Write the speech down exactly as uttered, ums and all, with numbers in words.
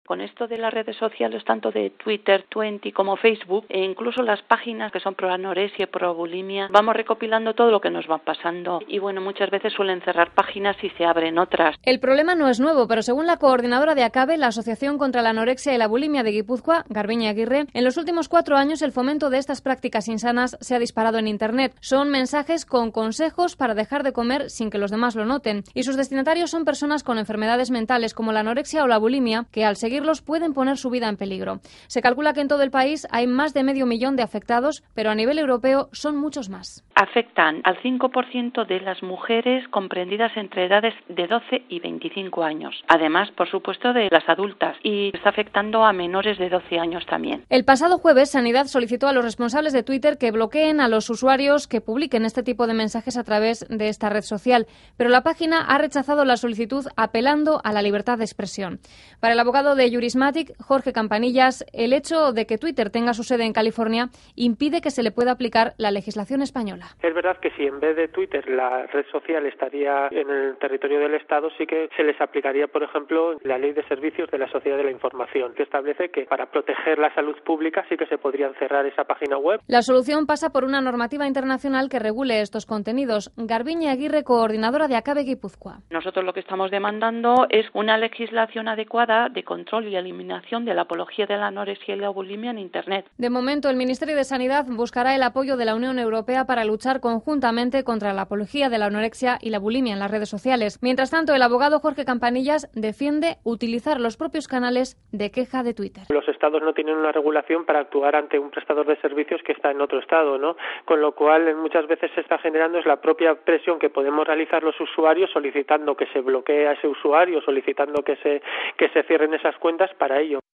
Con esto de las redes sociales, tanto de Twitter, veinte como Facebook, e incluso las páginas que son pro anorexia, pro bulimia, vamos recopilando todo lo que nos va pasando. Y bueno, muchas veces suelen cerrar páginas y se abren otras. El problema no es nuevo, pero según la coordinadora de ACABE, la Asociación contra la Anorexia y la Bulimia de Guipúzcoa, Garbiñe Aguirre, en los últimos cuatro años el fomento de estas prácticas insanas se ha disparado en Internet. Son mensajes con consejos para dejar de comer sin que los demás lo noten. Y sus destinatarios son personas con enfermedades mentales como la anorexia o la bulimia, que al seguirlos pueden poner su vida en peligro. Se calcula que en todo el país hay más de medio millón de afectados, pero a nivel europeo son muchos más. Afectan al cinco por ciento de las mujeres comprendidas entre edades de doce y veinticinco años. Además, por supuesto, de las adultas, y está afectando a menores de doce años también. El pasado jueves, Sanidad solicitó a los responsables de Twitter que bloqueen a los usuarios que publiquen este tipo de mensajes a través de esta red social, pero la página ha rechazado la solicitud apelando a la libertad de expresión. Para el abogado de Jurismatic, Jorge Campanillas, el hecho de que Twitter tenga su sede en California impide que se le pueda aplicar la legislación española. Es verdad que si en vez de Twitter la red social estaría en el territorio del Estado, sí que se les aplicaría, por ejemplo, la Ley de Servicios de la Sociedad de la Información, que establece que para proteger la salud pública sí que se podrían cerrar esa página web. La solución pasa por una normativa internacional que regule estos contenidos. Garbiñe Aguirre, coordinadora de ACABE Guipúzcoa. Nosotros lo que estamos demandando es una legislación adecuada de control y eliminación de la apología de la anorexia y la bulimia en Internet. De momento, el Ministerio de Sanidad buscará el apoyo de la Unión Europea para luchar conjuntamente contra la apología de la anorexia y la bulimia en las redes sociales. Mientras tanto, el abogado Jorge Campanillas defiende utilizar los propios canales de queja de Twitter. Los estados no tienen una regulación para actuar ante un prestador de servicios que está en otro estado, ¿no? Con lo cual, muchas veces se está generando es la propia presión que podemos realizar los usuarios solicitando que se bloquee a ese usuario, solicitando que se que se cierren esas cuentas para ello.